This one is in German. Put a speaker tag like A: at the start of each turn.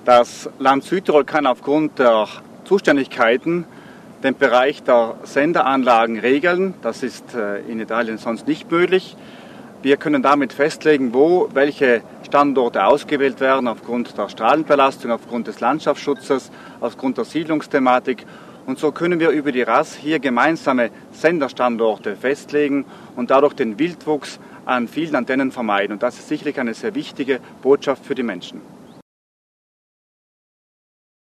A: Das Land Südtirol kann aufgrund der Zuständigkeiten den Bereich der Senderanlagen regeln. Das ist in Italien sonst nicht möglich. Wir können damit festlegen, wo welche Standorte ausgewählt werden aufgrund der Strahlenbelastung, aufgrund des Landschaftsschutzes, aufgrund der Siedlungsthematik. Und so können wir über die RAS hier gemeinsame Senderstandorte festlegen und dadurch den Wildwuchs an vielen Antennen vermeiden. Und das ist sicherlich eine sehr wichtige Botschaft für die Menschen.